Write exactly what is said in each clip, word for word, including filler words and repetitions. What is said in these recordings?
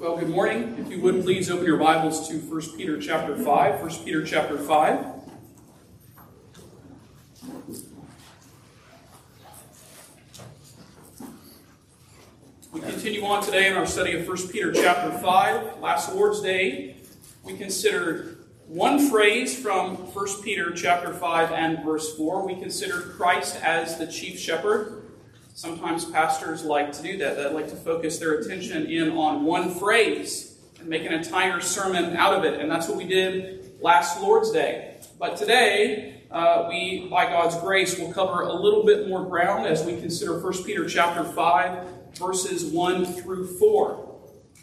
Well, good morning. If you would, please open your Bibles to First Peter chapter five. First Peter chapter five. We continue on today in our study of First Peter chapter five. Last Lord's Day, we considered one phrase from First Peter chapter five and verse four. We considered Christ as the chief shepherd. Sometimes pastors like to do that. They like to focus their attention in on one phrase and make an entire sermon out of it. And that's what we did last Lord's Day. But today, uh, we, by God's grace, will cover a little bit more ground as we consider First Peter chapter five, verses one through four.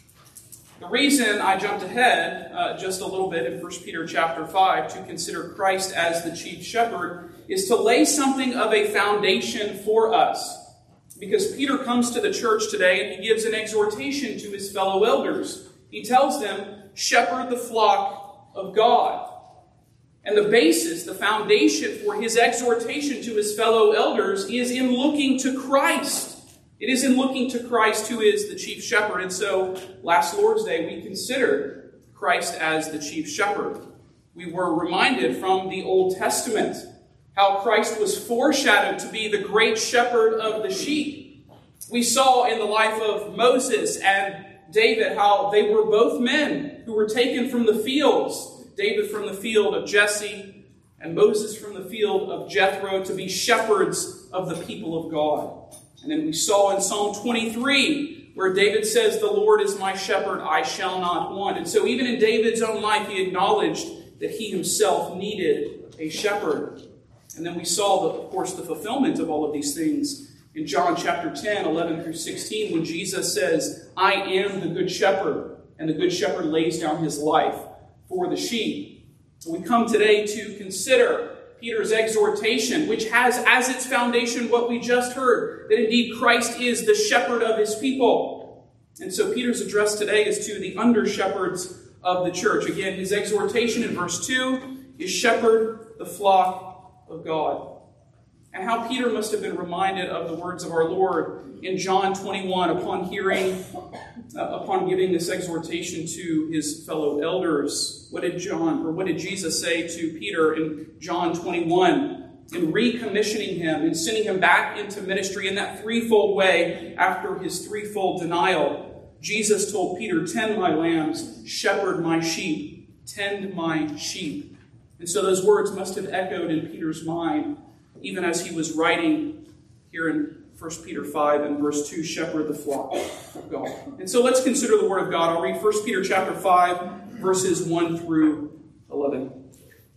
The reason I jumped ahead uh, just a little bit in First Peter chapter five to consider Christ as the chief shepherd is to lay something of a foundation for us. Because Peter comes to the church today and he gives an exhortation to his fellow elders. He tells them, shepherd the flock of God. And the basis, the foundation for his exhortation to his fellow elders is in looking to Christ. It is in looking to Christ who is the chief shepherd. And so, last Lord's Day, we considered Christ as the chief shepherd. We were reminded from the Old Testament how Christ was foreshadowed to be the great shepherd of the sheep. We saw in the life of Moses and David how they were both men who were taken from the fields. David from the field of Jesse and Moses from the field of Jethro to be shepherds of the people of God. And then we saw in Psalm twenty-three where David says, the Lord is my shepherd, I shall not want. And so even in David's own life, he acknowledged that he himself needed a shepherd. And then we saw, the, of course, the fulfillment of all of these things in John chapter ten, eleven through sixteen, when Jesus says, I am the good shepherd, and the good shepherd lays down his life for the sheep. We come today to consider Peter's exhortation, which has as its foundation what we just heard, that indeed Christ is the shepherd of his people. And so Peter's address today is to the under-shepherds of the church. Again, his exhortation in verse two is shepherd the flock of God. And how Peter must have been reminded of the words of our Lord in John twenty-one upon hearing, uh, upon giving this exhortation to his fellow elders. What did John, or what did Jesus say to Peter in John twenty-one in recommissioning him and sending him back into ministry in that threefold way after his threefold denial? Jesus told Peter, tend my lambs, shepherd my sheep, tend my sheep. And so those words must have echoed in Peter's mind, even as he was writing here in First Peter five and verse two, shepherd the flock of God. And so let's consider the word of God. I'll read First Peter chapter five, verses one through eleven.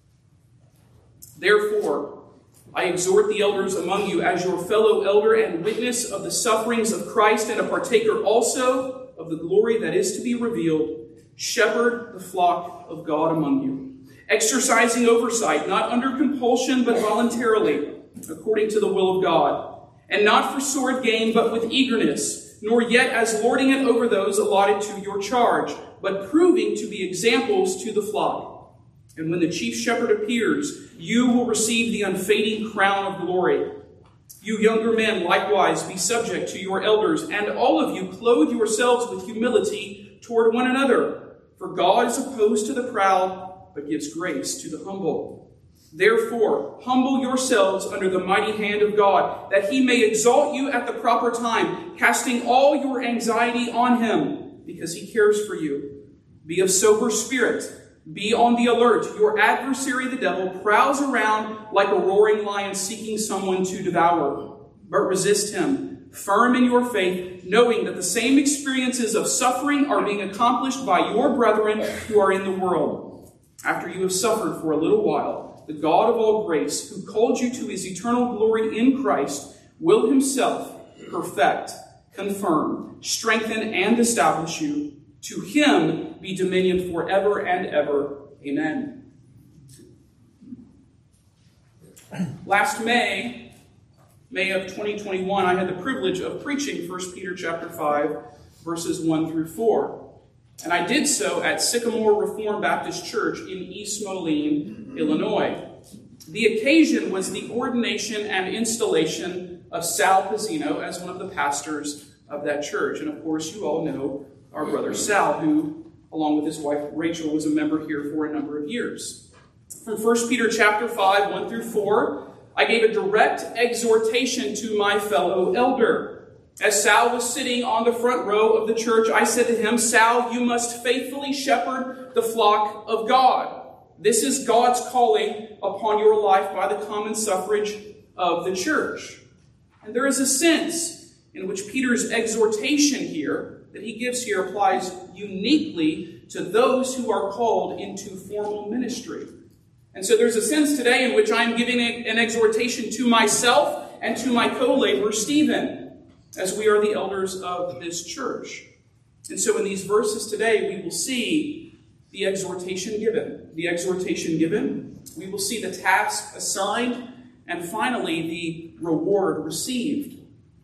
Therefore, I exhort the elders among you as your fellow elder and witness of the sufferings of Christ and a partaker also of the glory that is to be revealed. Shepherd the flock of God among you, exercising oversight, not under compulsion, but voluntarily, according to the will of God, and not for sword gain, but with eagerness, nor yet as lording it over those allotted to your charge, but proving to be examples to the flock. And when the chief shepherd appears, you will receive the unfading crown of glory. You younger men, likewise, be subject to your elders, and all of you clothe yourselves with humility toward one another. For God is opposed to the proud, but gives grace to the humble. Therefore, humble yourselves under the mighty hand of God, that he may exalt you at the proper time, casting all your anxiety on him, because he cares for you. Be of sober spirit. Be on the alert. Your adversary, the devil, prowls around like a roaring lion seeking someone to devour. But resist him, firm in your faith, knowing that the same experiences of suffering are being accomplished by your brethren who are in the world. After you have suffered for a little while, the God of all grace, who called you to his eternal glory in Christ, will himself perfect, confirm, strengthen, and establish you. To him be dominion forever and ever. Amen. Last May, May of twenty twenty-one, I had the privilege of preaching First Peter chapter five, verses one through four. And I did so at Sycamore Reformed Baptist Church in East Moline, Illinois. The occasion was the ordination and installation of Sal Pizzino as one of the pastors of that church. And of course, you all know our brother Sal, who, along with his wife Rachel, was a member here for a number of years. From First Peter chapter five, one through four, I gave a direct exhortation to my fellow elder. As Sal was sitting on the front row of the church, I said to him, Sal, you must faithfully shepherd the flock of God. This is God's calling upon your life by the common suffrage of the church. And there is a sense in which Peter's exhortation here, that he gives here, applies uniquely to those who are called into formal ministry. And so there's a sense today in which I'm giving a, an exhortation to myself and to my co-laborer Stephen, as we are the elders of this church. And so in these verses today, we will see the exhortation given. The exhortation given, we will see the task assigned, and finally the reward received.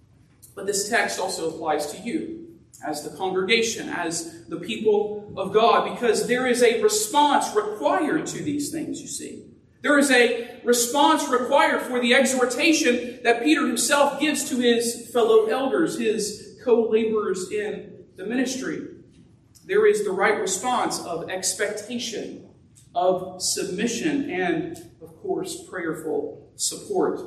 But this text also applies to you, as the congregation, as the people of God, because there is a response required to these things, you see. There is a response required for the exhortation that Peter himself gives to his fellow elders, his co-laborers in the ministry. There is the right response of expectation, of submission, and, of course, prayerful support.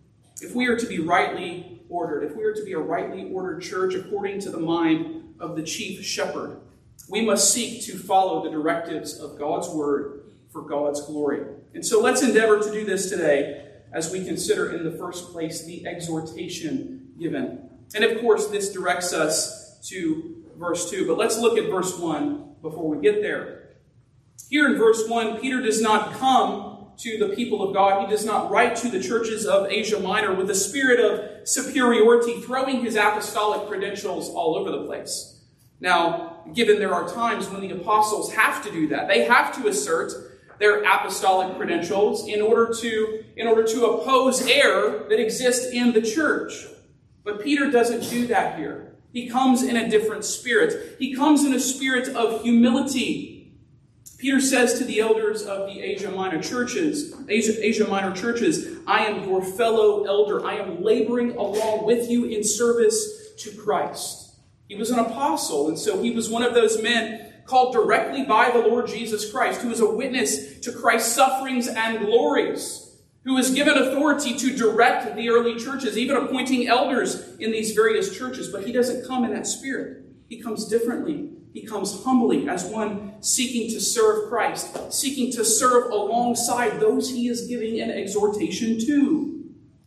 If we are to be rightly ordered, if we are to be a rightly ordered church according to the mind of the chief shepherd, we must seek to follow the directives of God's word for God's glory. And so let's endeavor to do this today as we consider in the first place the exhortation given. And of course, this directs us to verse two, but let's look at verse one before we get there. Here in verse one, Peter does not come to the people of God. He does not write to the churches of Asia Minor with a spirit of superiority, throwing his apostolic credentials all over the place. Now, given there are times when the apostles have to do that, they have to assert their apostolic credentials in order to, in order to oppose error that exists in the church. But Peter doesn't do that here. He comes in a different spirit. He comes in a spirit of humility. Peter says to the elders of the Asia Minor churches, Asia, Asia Minor churches, I am your fellow elder. I am laboring along with you in service to Christ. He was an apostle, and so he was one of those men called directly by the Lord Jesus Christ, who is a witness to Christ's sufferings and glories, who was given authority to direct the early churches, even appointing elders in these various churches. But he doesn't come in that spirit. He comes differently. He comes humbly as one seeking to serve Christ, seeking to serve alongside those he is giving an exhortation to.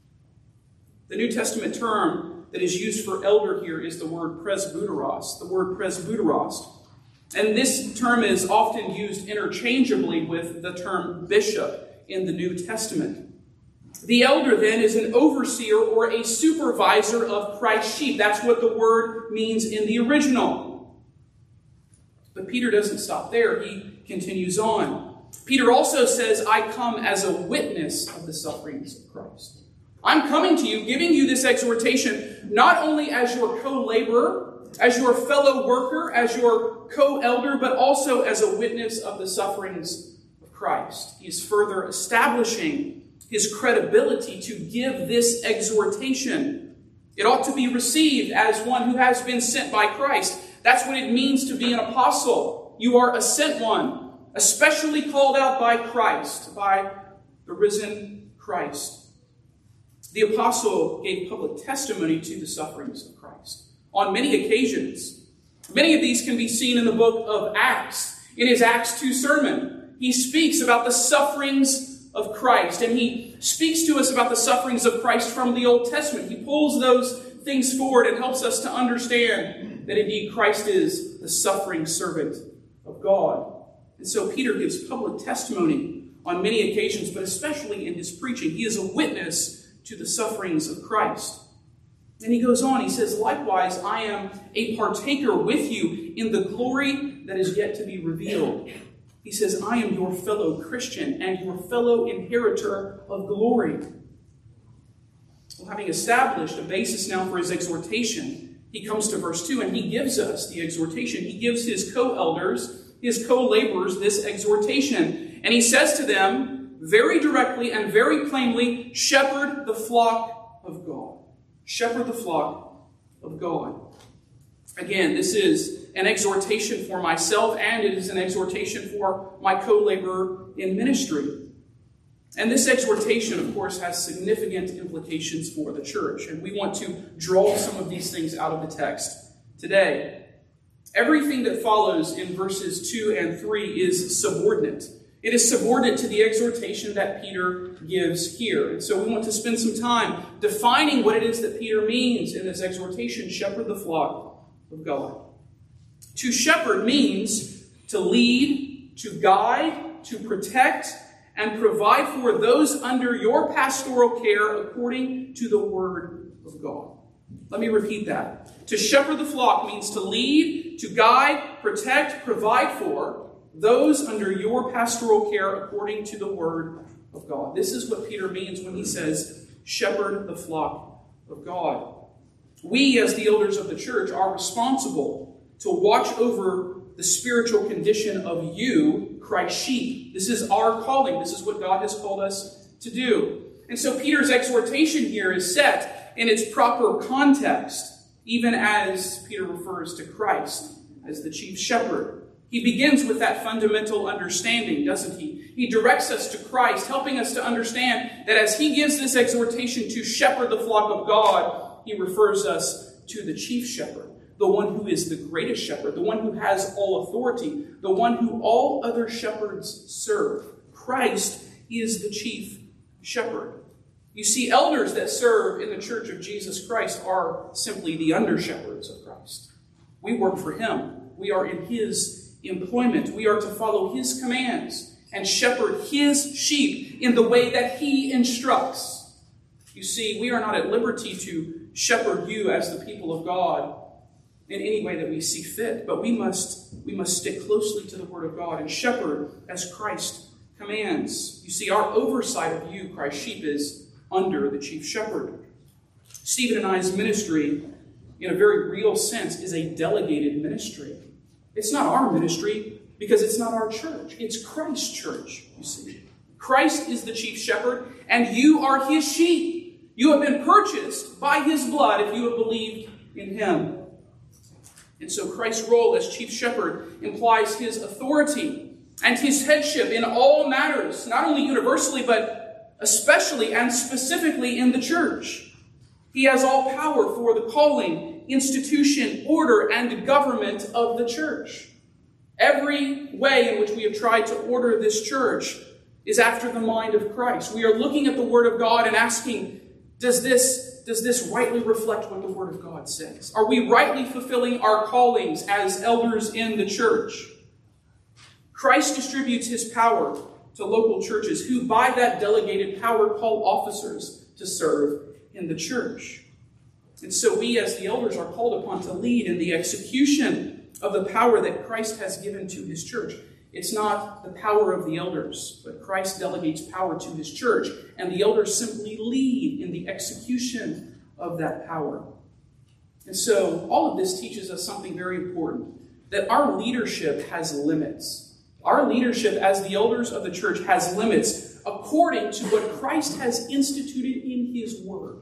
The New Testament term that is used for elder here is the word presbyteros, the word presbyteros. And this term is often used interchangeably with the term bishop in the New Testament. The elder then is an overseer or a supervisor of Christ's sheep. That's what the word means in the original. But Peter doesn't stop there. He continues on. Peter also says, I come as a witness of the sufferings of Christ. I'm coming to you, giving you this exhortation, not only as your co-laborer, as your fellow worker, as your co-elder, but also as a witness of the sufferings of Christ. He is further establishing his credibility to give this exhortation. It ought to be received as one who has been sent by Christ. That's what it means to be an apostle. You are a sent one, especially called out by Christ, by the risen Christ. The apostle gave public testimony to the sufferings of Christ on many occasions. Many of these can be seen in the book of Acts. In his Acts two sermon, he speaks about the sufferings of Christ, and he speaks to us about the sufferings of Christ from the Old Testament. He pulls those things forward and helps us to understand that indeed Christ is the suffering servant of God. And so Peter gives public testimony on many occasions, but especially in his preaching. He is a witness to the sufferings of Christ. And he goes on, he says, likewise, I am a partaker with you in the glory that is yet to be revealed. He says, I am your fellow Christian and your fellow inheritor of glory. Well, having established a basis now for his exhortation, he comes to verse two and he gives us the exhortation. He gives his co-elders, his co-laborers, this exhortation. And he says to them very directly and very plainly, shepherd the flock of God. Shepherd the flock of God. Again, this is an exhortation for myself, and it is an exhortation for my co-laborer in ministry. And this exhortation, of course, has significant implications for the church. And we want to draw some of these things out of the text today. Everything that follows in verses two and three is subordinate. It is subordinate to the exhortation that Peter gives here. And so we want to spend some time defining what it is that Peter means in this exhortation, shepherd the flock of God. To shepherd means to lead, to guide, to protect, and provide for those under your pastoral care according to the word of God. Let me repeat that. To shepherd the flock means to lead, to guide, protect, provide for those under your pastoral care according to the word of God. This is what Peter means when he says, shepherd the flock of God. We, as the elders of the church, are responsible to watch over the spiritual condition of you, Christ's sheep. This is our calling. This is what God has called us to do. And so Peter's exhortation here is set in its proper context, even as Peter refers to Christ as the chief shepherd. He begins with that fundamental understanding, doesn't he? He directs us to Christ, helping us to understand that as he gives this exhortation to shepherd the flock of God, he refers us to the chief shepherd, the one who is the greatest shepherd, the one who has all authority, the one who all other shepherds serve. Christ is the chief shepherd. You see, elders that serve in the church of Jesus Christ are simply the under-shepherds of Christ. We work for him. We are in his employment. We are to follow his commands and shepherd his sheep in the way that he instructs. You see, we are not at liberty to shepherd you as the people of God in any way that we see fit, but we must, we must stick closely to the word of God and shepherd as Christ commands. You see, our oversight of you, Christ's sheep, is under the chief shepherd. Stephen and I's ministry, in a very real sense, is a delegated ministry. It's not our ministry because it's not our church. It's Christ's church, you see. Christ is the chief shepherd, and you are his sheep. You have been purchased by his blood if you have believed in him. And so Christ's role as chief shepherd implies his authority and his headship in all matters, not only universally, but especially and specifically in the church. He has all power for the calling, institution, order, and government of the church. Every way in which we have tried to order this church is after the mind of Christ. We are looking at the Word of God and asking, does this, does this rightly reflect what the Word of God says? Are we rightly fulfilling our callings as elders in the church? Christ distributes his power to local churches who, by that delegated power, call officers to serve in the church. And so we as the elders are called upon to lead in the execution of the power that Christ has given to his church. It's not the power of the elders, but Christ delegates power to his church, and the elders simply lead in the execution of that power. And so all of this teaches us something very important, that our leadership has limits. Our leadership as the elders of the church has limits according to what Christ has instituted in his word.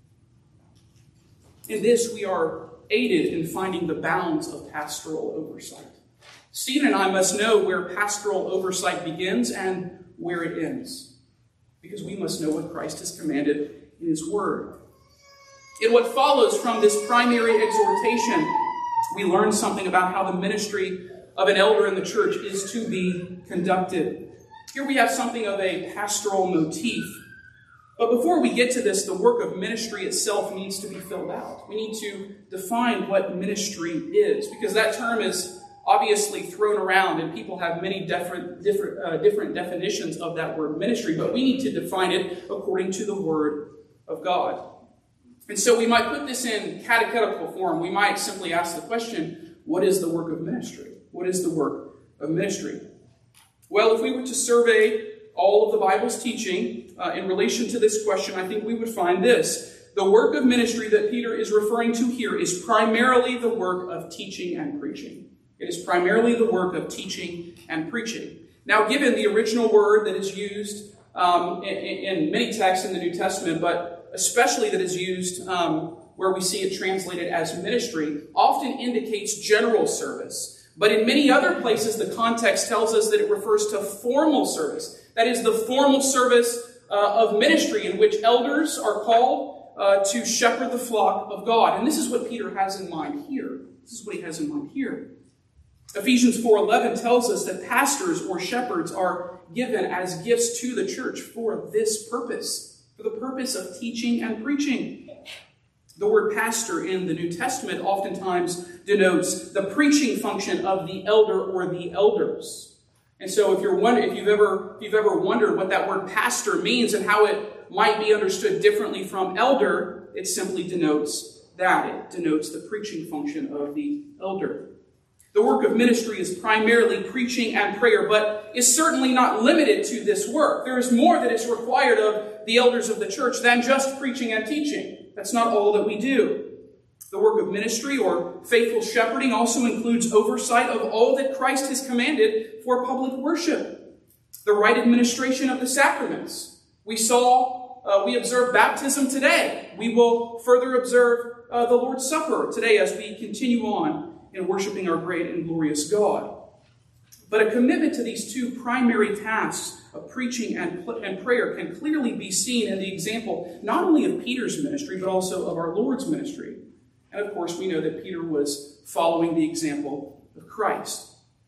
In this, we are aided in finding the bounds of pastoral oversight. Stephen and I must know where pastoral oversight begins and where it ends, because we must know what Christ has commanded in his word. In what follows from this primary exhortation, we learn something about how the ministry of an elder in the church is to be conducted. Here we have something of a pastoral motif. But before we get to this, the work of ministry itself needs to be filled out. We need to define what ministry is, because that term is obviously thrown around and people have many different, different, uh, different definitions of that word ministry, but we need to define it according to the word of God. And so we might put this in catechetical form. We might simply ask the question, what is the work of ministry? What is the work of ministry? Well, if we were to survey all of the Bible's teaching uh, in relation to this question, I think we would find this. The work of ministry that Peter is referring to here is primarily the work of teaching and preaching. It is primarily the work of teaching and preaching. Now, given the original word that is used um, in, in many texts in the New Testament, but especially that is used um, where we see it translated as ministry, often indicates general service. But in many other places, the context tells us that it refers to formal service. That is, the formal service uh, of ministry in which elders are called uh, to shepherd the flock of God. And this is what Peter has in mind here. This is what he has in mind here. Ephesians four eleven tells us that pastors or shepherds are given as gifts to the church for this purpose, for the purpose of teaching and preaching. The word pastor in the New Testament oftentimes denotes the preaching function of the elder or the elders. And so if you're wondering, if you've ever, if you've ever wondered what that word pastor means and how it might be understood differently from elder, it simply denotes that. It denotes the preaching function of the elder. The work of ministry is primarily preaching and prayer, but is certainly not limited to this work. There is more that is required of the elders of the church than just preaching and teaching. That's not all that we do. The work of ministry or faithful shepherding also includes oversight of all that Christ has commanded for public worship. The right administration of the sacraments. We saw, uh, we observe baptism today. We will further observe uh, the Lord's Supper today as we continue on in worshiping our great and glorious God. But a commitment to these two primary tasks of preaching and, and prayer can clearly be seen in the example not only of Peter's ministry, but also of our Lord's ministry. And of course, we know that Peter was following the example of Christ.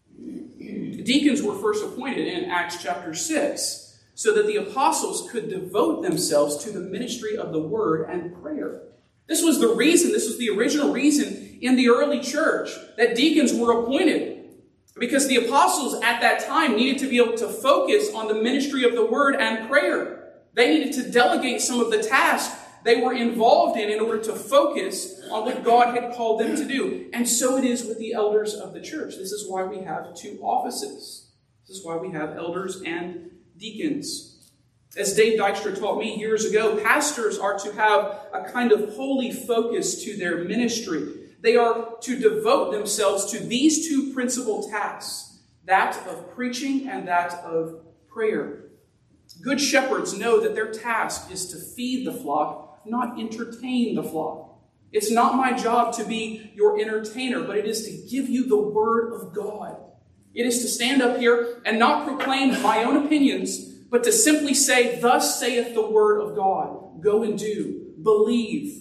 Deacons were first appointed in Acts chapter six, so that the apostles could devote themselves to the ministry of the word and prayer. This was the reason, this was the original reason in the early church that deacons were appointed. Because the apostles at that time needed to be able to focus on the ministry of the word and prayer. They needed to delegate some of the tasks they were involved in in order to focus on what God had called them to do. And so it is with the elders of the church. This is why we have two offices. This is why we have elders and deacons. As Dave Dykstra taught me years ago, pastors are to have a kind of holy focus to their ministry. They are to devote themselves to these two principal tasks, that of preaching and that of prayer. Good shepherds know that their task is to feed the flock, not entertain the flock. It's not my job to be your entertainer, but it is to give you the word of God. It is to stand up here and not proclaim my own opinions, but to simply say, thus saith the word of God. Go and do. Believe.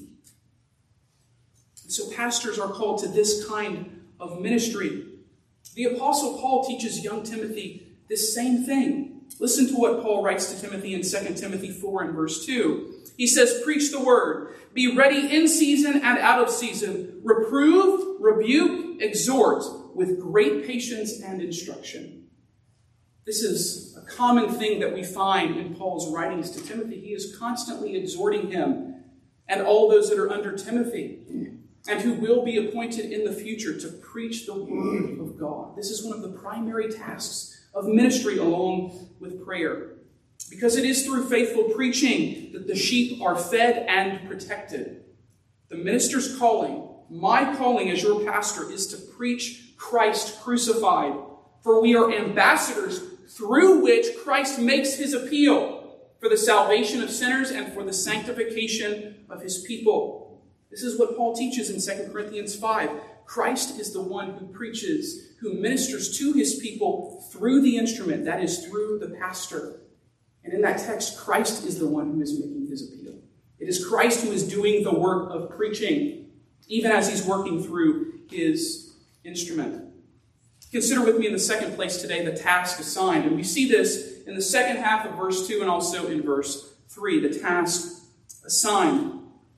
So pastors are called to this kind of ministry. The Apostle Paul teaches young Timothy this same thing. Listen to what Paul writes to Timothy in Second Timothy four and verse two. He says, preach the word. Be ready in season and out of season. Reprove, rebuke, exhort with great patience and instruction. This is a common thing that we find in Paul's writings to Timothy. He is constantly exhorting him and all those that are under Timothy, and who will be appointed in the future to preach the word of God. This is one of the primary tasks of ministry along with prayer. Because it is through faithful preaching that the sheep are fed and protected. The minister's calling, my calling as your pastor, is to preach Christ crucified. For we are ambassadors through which Christ makes his appeal for the salvation of sinners and for the sanctification of his people. This is what Paul teaches in Second Corinthians five. Christ is the one who preaches, who ministers to his people through the instrument, that is, through the pastor. And in that text, Christ is the one who is making his appeal. It is Christ who is doing the work of preaching, even as he's working through his instrument. Consider with me in the second place today the task assigned. And we see this in the second half of verse two and also in verse three, the task assigned.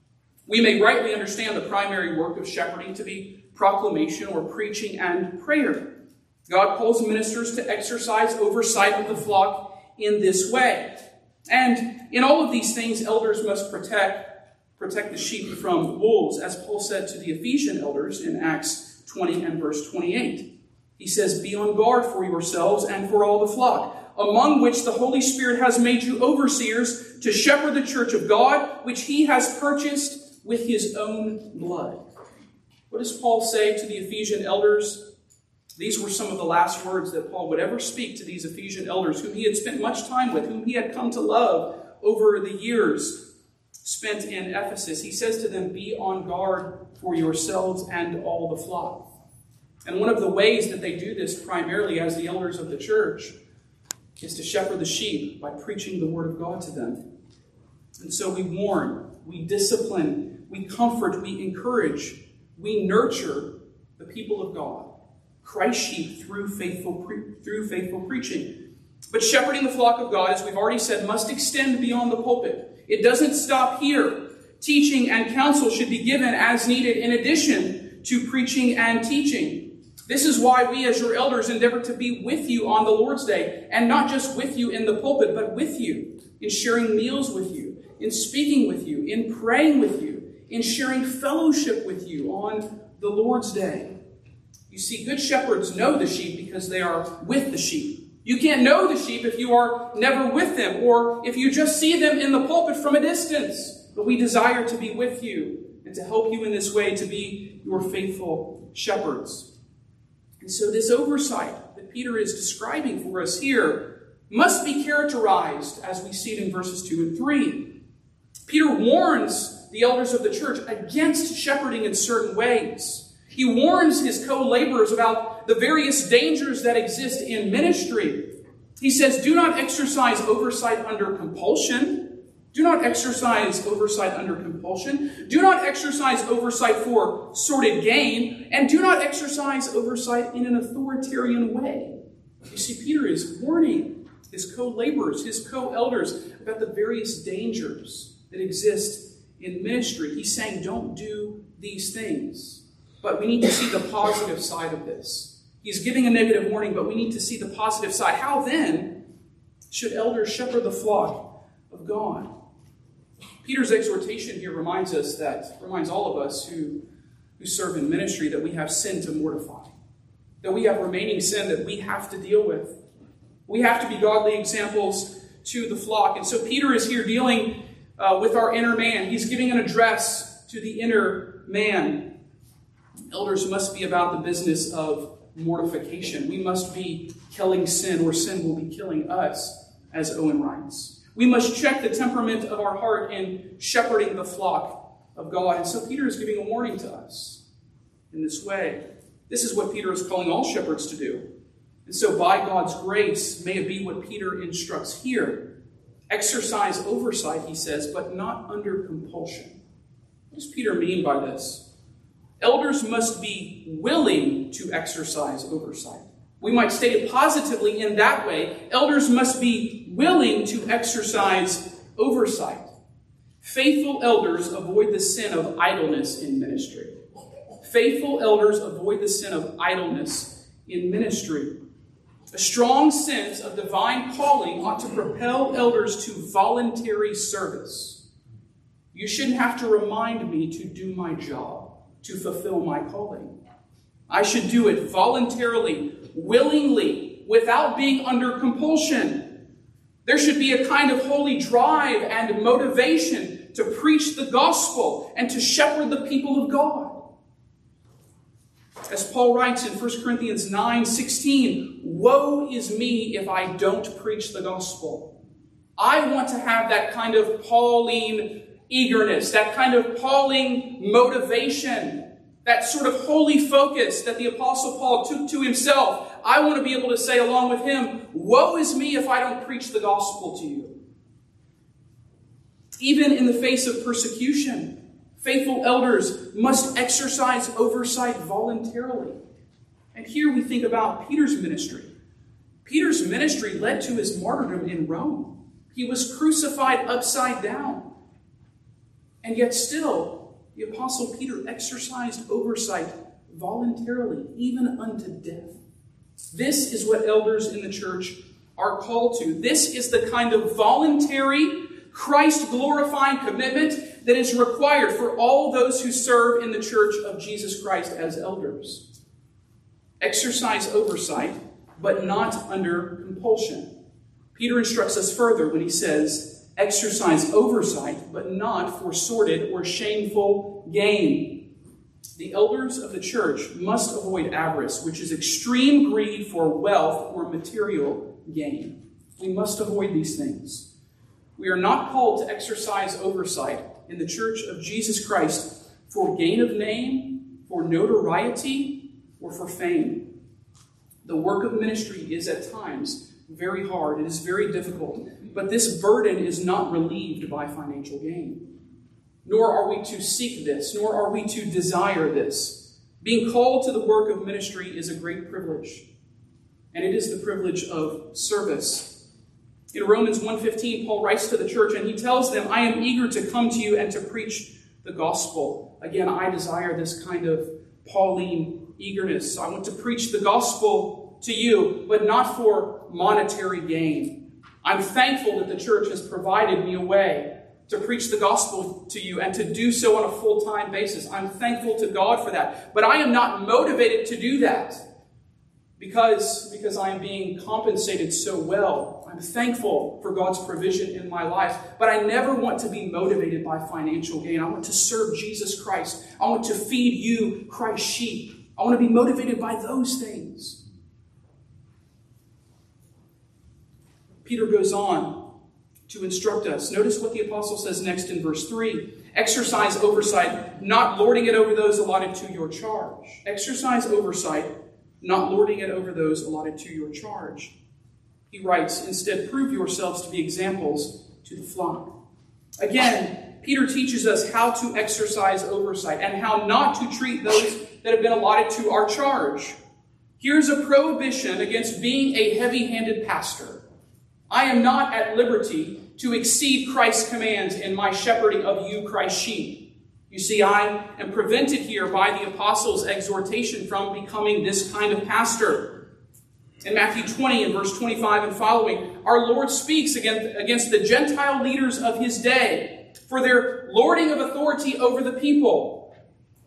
We may rightly understand the primary work of shepherding to be proclamation or preaching and prayer. God calls ministers to exercise oversight of the flock in this way. And in all of these things, elders must protect, protect the sheep from wolves, as Paul said to the Ephesian elders in Acts twenty and verse twenty-eight. He says, be on guard for yourselves and for all the flock, among which the Holy Spirit has made you overseers to shepherd the church of God, which he has purchased with his own blood. What does Paul say to the Ephesian elders? These were some of the last words that Paul would ever speak to these Ephesian elders, whom he had spent much time with, whom he had come to love over the years. spent in Ephesus, he says to them, be on guard for yourselves and all the flock. And one of the ways that they do this primarily as the elders of the church is to shepherd the sheep by preaching the word of God to them. And so we warn, we discipline, we comfort, we encourage, we nurture the people of God, Christ's sheep, through faithful, pre- through faithful preaching. But shepherding the flock of God, as we've already said, must extend beyond the pulpit. It doesn't stop here. Teaching and counsel should be given as needed in addition to preaching and teaching. This is why we as your elders endeavor to be with you on the Lord's Day, and not just with you in the pulpit, but with you in sharing meals with you, in speaking with you, in praying with you, in sharing fellowship with you on the Lord's Day. You see, good shepherds know the sheep because they are with the sheep. You can't know the sheep if you are never with them, or if you just see them in the pulpit from a distance. But we desire to be with you and to help you in this way to be your faithful shepherds. And so this oversight that Peter is describing for us here must be characterized as we see it in verses two and three. Peter warns the elders of the church against shepherding in certain ways. He warns his co-laborers about the various dangers that exist in ministry. He says, do not exercise oversight under compulsion. Do not exercise oversight under compulsion. Do not exercise oversight for sordid gain. And do not exercise oversight in an authoritarian way. You see, Peter is warning his co-laborers, his co-elders, about the various dangers that exist in ministry. He's saying, don't do these things. But we need to see the positive side of this. He's giving a negative warning, but we need to see the positive side. How then should elders shepherd the flock of God? Peter's exhortation here reminds us that, reminds all of us who, who serve in ministry, that we have sin to mortify. That we have remaining sin that we have to deal with. We have to be godly examples to the flock. And so Peter is here dealing uh, with our inner man. He's giving an address to the inner man. Elders must be about the business of mortification. We must be killing sin, or sin will be killing us, as Owen writes. We must check the temperament of our heart in shepherding the flock of God. And so Peter is giving a warning to us in this way. This is what Peter is calling all shepherds to do. And so by God's grace, may it be what Peter instructs here. Exercise oversight, he says, but not under compulsion. What does Peter mean by this? Elders must be willing to exercise oversight. We might state it positively in that way. Elders must be willing to exercise oversight. Faithful elders avoid the sin of idleness in ministry. Faithful elders avoid the sin of idleness in ministry. A strong sense of divine calling ought to propel elders to voluntary service. You shouldn't have to remind me to do my job, to fulfill my calling. I should do it voluntarily, willingly, without being under compulsion. There should be a kind of holy drive and motivation to preach the gospel and to shepherd the people of God. As Paul writes in First Corinthians nine sixteen, woe is me if I don't preach the gospel. I want to have that kind of Pauline eagerness, that kind of Pauline motivation, that sort of holy focus that the Apostle Paul took to himself. I want to be able to say along with him, woe is me if I don't preach the gospel to you. Even in the face of persecution, faithful elders must exercise oversight voluntarily. And here we think about Peter's ministry. Peter's ministry led to his martyrdom in Rome. He was crucified upside down. And yet still, the Apostle Peter exercised oversight voluntarily, even unto death. This is what elders in the church are called to. This is the kind of voluntary, Christ-glorifying commitment that is required for all those who serve in the church of Jesus Christ as elders. Exercise oversight, but not under compulsion. Peter instructs us further when he says, exercise oversight, but not for sordid or shameful gain. The elders of the church must avoid avarice, which is extreme greed for wealth or material gain. We must avoid these things. We are not called to exercise oversight in the church of Jesus Christ for gain of name, for notoriety, or for fame. The work of ministry is at times very hard. It is very difficult. But this burden is not relieved by financial gain. Nor are we to seek this, nor are we to desire this. Being called to the work of ministry is a great privilege. And it is the privilege of service. In Romans one fifteen, Paul writes to the church and he tells them, I am eager to come to you and to preach the gospel. Again, I desire this kind of Pauline eagerness. I want to preach the gospel to you, but not for monetary gain. I'm thankful that the church has provided me a way to preach the gospel to you and to do so on a full-time basis. I'm thankful to God for that. But I am not motivated to do that because, because I am being compensated so well. I'm thankful for God's provision in my life, but I never want to be motivated by financial gain. I want to serve Jesus Christ. I want to feed you, Christ's sheep. I want to be motivated by those things. Peter goes on to instruct us. Notice what the apostle says next in verse three. Exercise oversight, not lording it over those allotted to your charge. Exercise oversight, not lording it over those allotted to your charge. He writes, instead, prove yourselves to be examples to the flock. Again, Peter teaches us how to exercise oversight and how not to treat those that have been allotted to our charge. Here's a prohibition against being a heavy-handed pastor. I am not at liberty to exceed Christ's commands in my shepherding of you, Christ's sheep. You see, I am prevented here by the apostles' exhortation from becoming this kind of pastor. In Matthew twenty and verse twenty-five and following, our Lord speaks against, against the Gentile leaders of his day for their lording of authority over the people.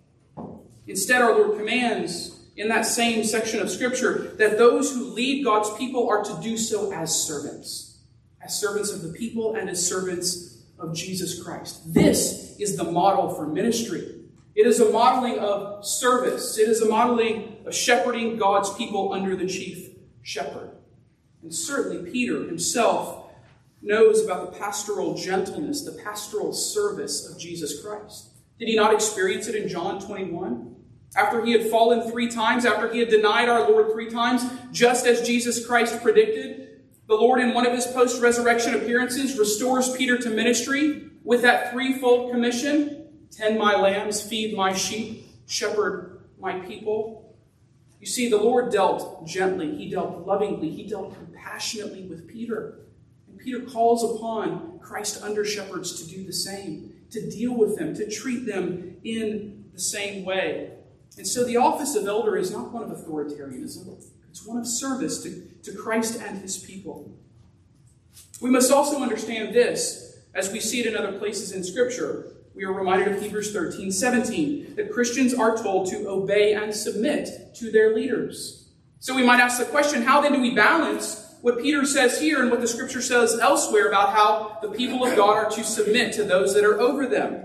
Instead, our Lord commands in that same section of Scripture that those who lead God's people are to do so as servants. As servants of the people and as servants of Jesus Christ. This is the model for ministry. It is a modeling of service. It is a modeling of shepherding God's people under the chief shepherd. And certainly Peter himself knows about the pastoral gentleness, the pastoral service of Jesus Christ. Did he not experience it in John twenty-one? After he had fallen three times, after he had denied our Lord three times, just as Jesus Christ predicted, the Lord in one of his post-resurrection appearances restores Peter to ministry with that threefold commission: tend my lambs, feed my sheep, shepherd my people. You see, the Lord dealt gently, he dealt lovingly, he dealt compassionately with Peter. And Peter calls upon Christ under-shepherds to do the same, to deal with them, to treat them in the same way. And so the office of elder is not one of authoritarianism. It's one of service to, to Christ and his people. We must also understand this, as we see it in other places in Scripture. We are reminded of Hebrews thirteen seventeen, that Christians are told to obey and submit to their leaders. So we might ask the question, how then do we balance what Peter says here and what the Scripture says elsewhere about how the people of God are to submit to those that are over them?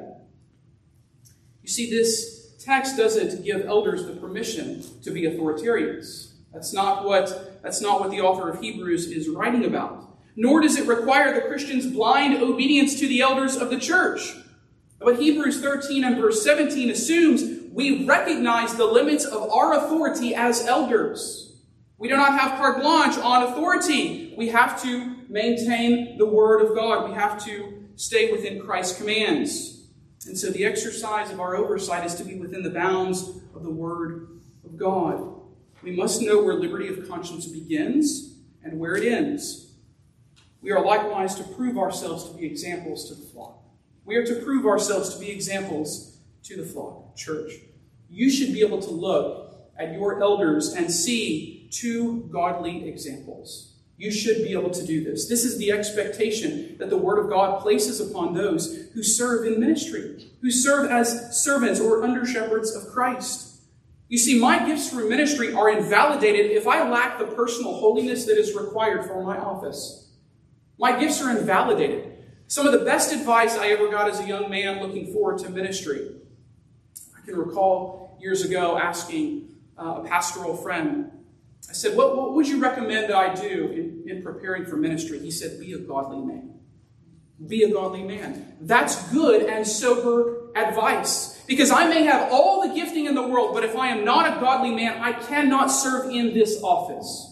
You see, this text doesn't give elders the permission to be authoritarians. That's not what, that's not what the author of Hebrews is writing about. Nor does it require the Christian's blind obedience to the elders of the church. But Hebrews thirteen and verse seventeen assumes we recognize the limits of our authority as elders. We do not have carte blanche on authority. We have to maintain the word of God. We have to stay within Christ's commands. And so the exercise of our oversight is to be within the bounds of the Word of God. We must know where liberty of conscience begins and where it ends. We are likewise to prove ourselves to be examples to the flock. We are to prove ourselves to be examples to the flock. Church, you should be able to look at your elders and see two godly examples. You should be able to do this. This is the expectation that the Word of God places upon those who serve in ministry, who serve as servants or under-shepherds of Christ. You see, my gifts for ministry are invalidated if I lack the personal holiness that is required for my office. My gifts are invalidated. Some of the best advice I ever got as a young man looking forward to ministry. I can recall years ago asking uh, a pastoral friend, I said, what, what would you recommend that I do in, in preparing for ministry? He said, be a godly man. Be a godly man. That's good and sober advice. Because I may have all the gifting in the world, but if I am not a godly man, I cannot serve in this office.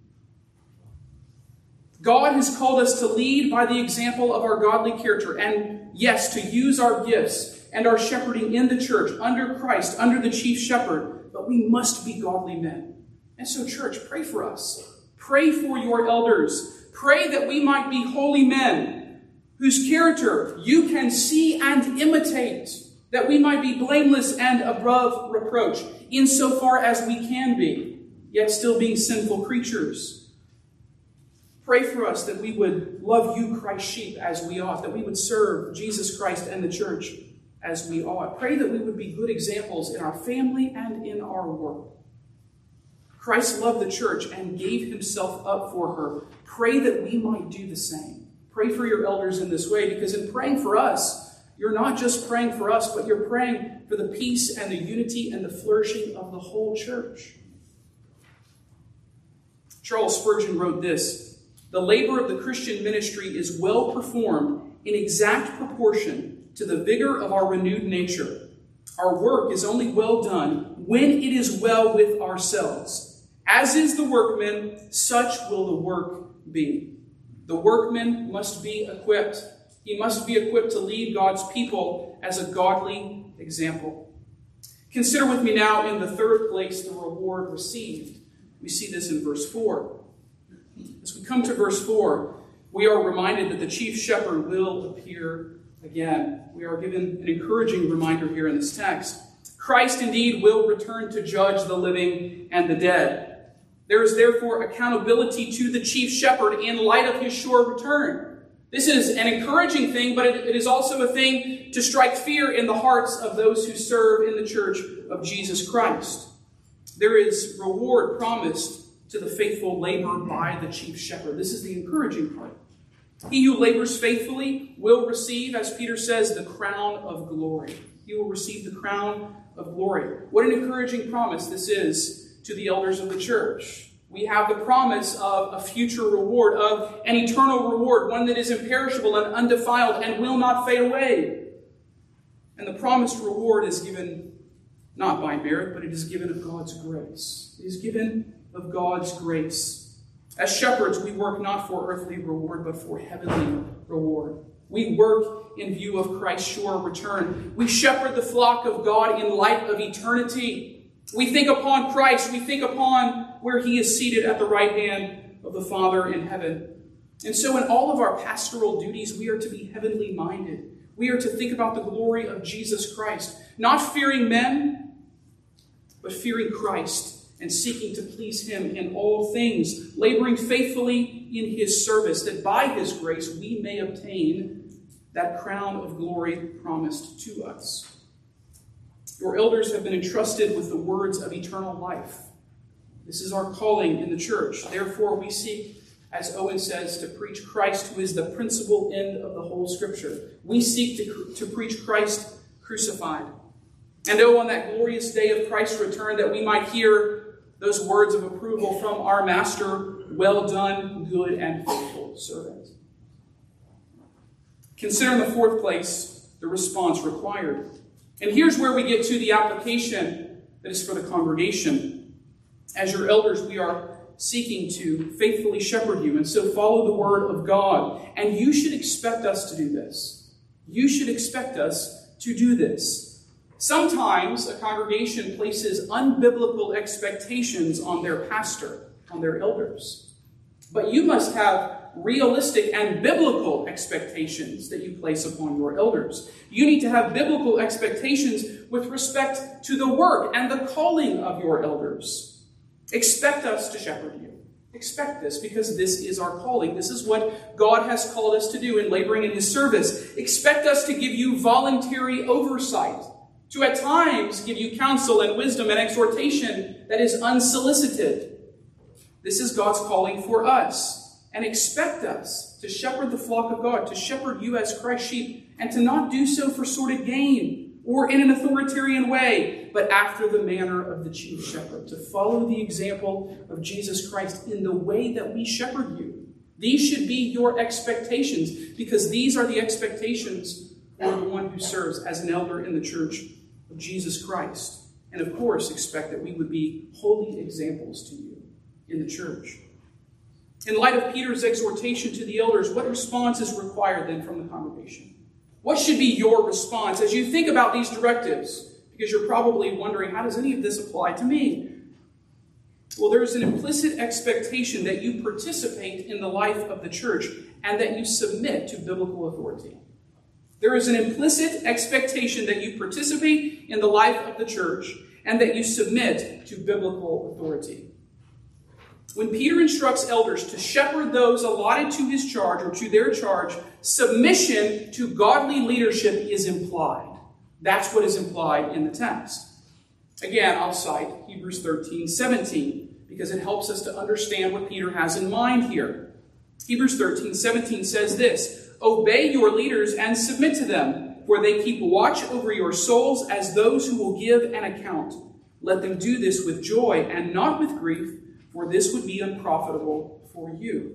God has called us to lead by the example of our godly character, and yes, to use our gifts and our shepherding in the church, under Christ, under the chief shepherd, but we must be godly men. And so, church, pray for us. Pray for your elders. Pray that we might be holy men whose character you can see and imitate, that we might be blameless and above reproach, insofar as we can be, yet still being sinful creatures. Pray for us that we would love you, Christ's sheep, as we ought, that we would serve Jesus Christ and the church as we ought. Pray that we would be good examples in our family and in our work. Christ loved the church and gave himself up for her. Pray that we might do the same. Pray for your elders in this way, because in praying for us, you're not just praying for us, but you're praying for the peace and the unity and the flourishing of the whole church. Charles Spurgeon wrote this: "The labor of the Christian ministry is well performed in exact proportion to the vigor of our renewed nature. Our work is only well done when it is well with ourselves. As is the workman, such will the work be." The workman must be equipped. He must be equipped to lead God's people as a godly example. Consider with me now, in the third place, the reward received. We see this in verse four. As we come to verse four, we are reminded that the chief shepherd will appear again. We are given an encouraging reminder here in this text. Christ indeed will return to judge the living and the dead. There is therefore accountability to the chief shepherd in light of his sure return. This is an encouraging thing, but it, it is also a thing to strike fear in the hearts of those who serve in the church of Jesus Christ. There is reward promised to the faithful labor by the chief shepherd. This is the encouraging part. He who labors faithfully will receive, as Peter says, the crown of glory. He will receive the crown of glory. What an encouraging promise this is to the elders of the church. We have the promise of a future reward, of an eternal reward, one that is imperishable and undefiled and will not fade away. And the promised reward is given not by merit, but it is given of God's grace. It is given of God's grace. As shepherds, we work not for earthly reward, but for heavenly reward. We work in view of Christ's sure return. We shepherd the flock of God in light of eternity. We think upon Christ. We think upon where he is seated at the right hand of the Father in heaven. And so in all of our pastoral duties, we are to be heavenly minded. We are to think about the glory of Jesus Christ, not fearing men, but fearing Christ, and seeking to please him in all things, laboring faithfully in his service, that by his grace we may obtain that crown of glory promised to us. Your elders have been entrusted with the words of eternal life. This is our calling in the church. Therefore, we seek, as Owen says, to preach Christ, who is the principal end of the whole Scripture. We seek to, to preach Christ crucified. And oh, on that glorious day of Christ's return, that we might hear those words of approval from our Master, "Well done, good and faithful servant." Consider in the fourth place the response required. And here's where we get to the application that is for the congregation. As your elders, we are seeking to faithfully shepherd you, and so follow the word of God. And you should expect us to do this. You should expect us to do this. Sometimes a congregation places unbiblical expectations on their pastor, on their elders. But you must have realistic and biblical expectations that you place upon your elders. You need to have biblical expectations with respect to the work and the calling of your elders. Expect us to shepherd you. Expect this, because this is our calling. This is what God has called us to do in laboring in his service. Expect us to give you voluntary oversight, to at times give you counsel and wisdom and exhortation that is unsolicited. This is God's calling for us. And expect us to shepherd the flock of God, to shepherd you as Christ's sheep, and to not do so for sordid gain or in an authoritarian way, but after the manner of the chief shepherd, to follow the example of Jesus Christ in the way that we shepherd you, These should be your expectations, because these are the expectations for the one who serves as an elder in the church of Jesus Christ. And of course, expect that we would be holy examples to you in the church. In light of Peter's exhortation to the elders, what response is required then from the congregation? What should be your response as you think about these directives? Because you're probably wondering, how does any of this apply to me? Well, there's an implicit expectation that you participate in the life of the church and that you submit to biblical authority. There is an implicit expectation that you participate in the life of the church and that you submit to biblical authority. When Peter instructs elders to shepherd those allotted to his charge or to their charge, submission to godly leadership is implied. That's what is implied in the text. Again, I'll cite Hebrews thirteen seventeen because it helps us to understand what Peter has in mind here. Hebrews thirteen seventeen says this, "Obey your leaders and submit to them, for they keep watch over your souls as those who will give an account. Let them do this with joy and not with grief, for this would be unprofitable for you."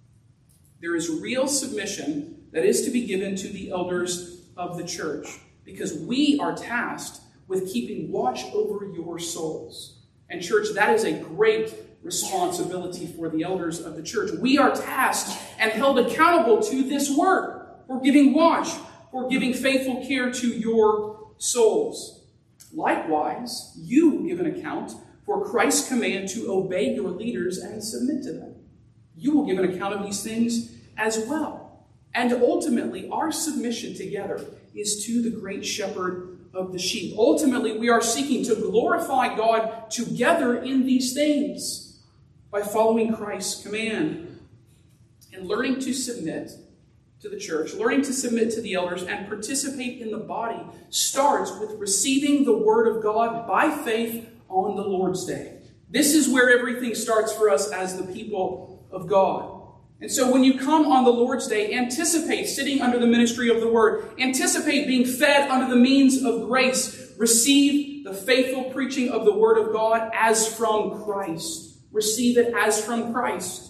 There is real submission that is to be given to the elders of the church, because we are tasked with keeping watch over your souls. And church, that is a great responsibility for the elders of the church. We are tasked and held accountable to this work for giving watch, for giving faithful care to your souls. Likewise, you will give an account for Christ's command to obey your leaders and submit to them. You will give an account of these things as well. And ultimately, our submission together is to the great shepherd of the sheep. Ultimately, we are seeking to glorify God together in these things by following Christ's command and learning to submit to the church, learning to submit to the elders and participate in the body starts with receiving the word of God by faith on the Lord's Day. This is where everything starts for us as the people of God. And so when you come on the Lord's Day, anticipate sitting under the ministry of the Word. Anticipate being fed under the means of grace. Receive the faithful preaching of the Word of God as from Christ. Receive it as from Christ.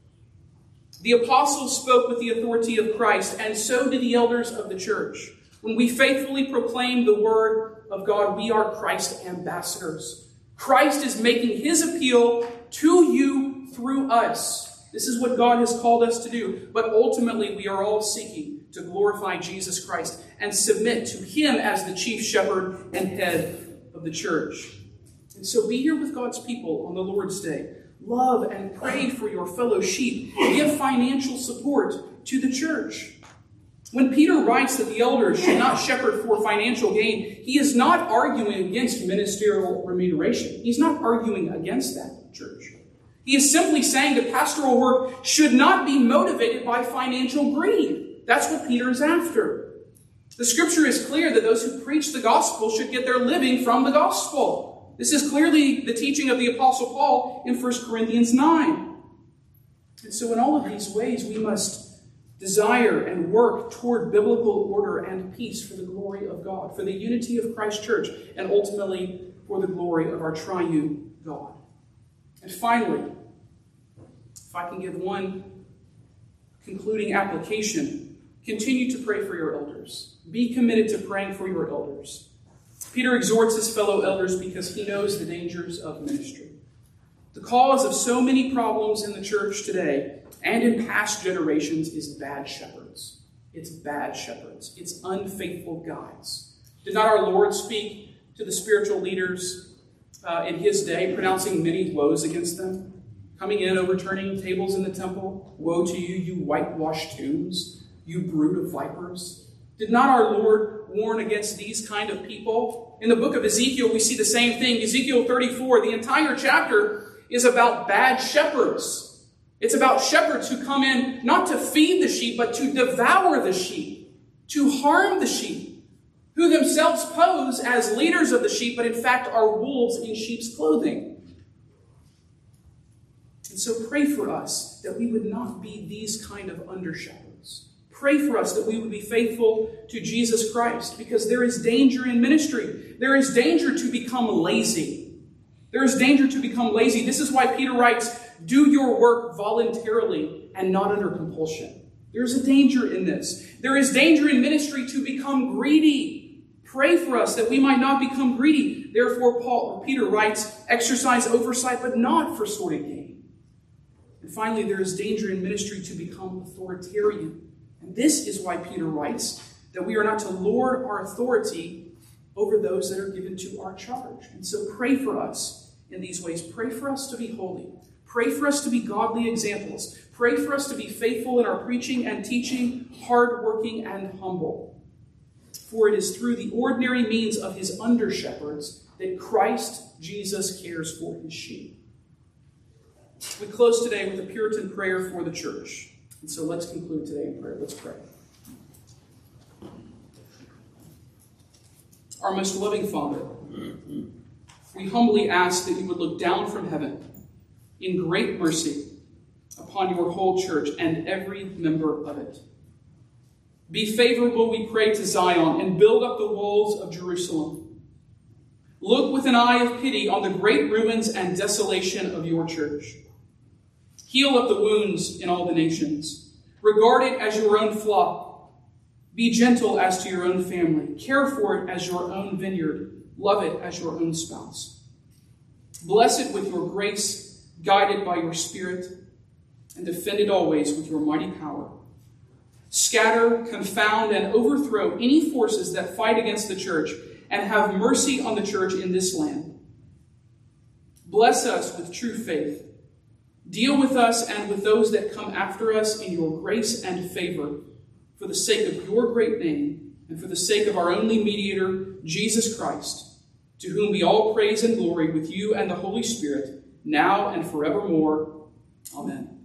The apostles spoke with the authority of Christ, and so did the elders of the church. When we faithfully proclaim the Word of God, we are Christ's ambassadors. Christ is making his appeal to you through us. This is what God has called us to do. But ultimately, we are all seeking to glorify Jesus Christ and submit to him as the chief shepherd and head of the church. And so be here with God's people on the Lord's Day. Love and pray for your fellow sheep. Give financial support to the church. When Peter writes that the elders should not shepherd for financial gain, he is not arguing against ministerial remuneration. He's not arguing against that, church. He is simply saying that pastoral work should not be motivated by financial greed. That's what Peter is after. The scripture is clear that those who preach the gospel should get their living from the gospel. This is clearly the teaching of the Apostle Paul in First Corinthians nine. And so in all of these ways, we must desire and work toward biblical order and peace for the glory of God, for the unity of Christ's church, and ultimately for the glory of our triune God. And finally, if I can give one concluding application, continue to pray for your elders. Be committed to praying for your elders. Peter exhorts his fellow elders because he knows the dangers of ministry. The cause of so many problems in the church today and in past generations is bad shepherds. It's bad shepherds. It's unfaithful guides. Did not our Lord speak to the spiritual leaders Uh, in his day, pronouncing many woes against them? Coming in, overturning tables in the temple. Woe to you, you whitewashed tombs, you brood of vipers. Did not our Lord warn against these kind of people? In the book of Ezekiel, we see the same thing. Ezekiel thirty-four, the entire chapter is about bad shepherds. It's about shepherds who come in not to feed the sheep, but to devour the sheep, to harm the sheep, who themselves pose as leaders of the sheep, but in fact are wolves in sheep's clothing. And so pray for us that we would not be these kind of under-shepherds. Pray for us that we would be faithful to Jesus Christ, because there is danger in ministry. There is danger to become lazy. There is danger to become lazy. This is why Peter writes, do your work voluntarily and not under compulsion. There's a danger in this. There is danger in ministry to become greedy. Pray for us that we might not become greedy. Therefore, Paul or Peter writes, exercise oversight, but not for sordid gain. And finally, there is danger in ministry to become authoritarian. And this is why Peter writes that we are not to lord our authority over those that are given to our charge. And so pray for us in these ways. Pray for us to be holy. Pray for us to be godly examples. Pray for us to be faithful in our preaching and teaching, hardworking and humble. For it is through the ordinary means of his under-shepherds that Christ Jesus cares for his sheep. We close today with a Puritan prayer for the church. And so let's conclude today in prayer. Let's pray. Our most loving Father, we humbly ask that you would look down from heaven in great mercy upon your whole church and every member of it. Be favorable, we pray, to Zion and build up the walls of Jerusalem. Look with an eye of pity on the great ruins and desolation of your church. Heal up the wounds in all the nations. Regard it as your own flock. Be gentle as to your own family. Care for it as your own vineyard. Love it as your own spouse. Bless it with your grace, guided by your Spirit, and defend it always with your mighty power. Scatter, confound, and overthrow any forces that fight against the church, and have mercy on the church in this land. Bless us with true faith. Deal with us and with those that come after us in your grace and favor, for the sake of your great name, and for the sake of our only mediator, Jesus Christ, to whom be all praise and glory with you and the Holy Spirit, now and forevermore. Amen.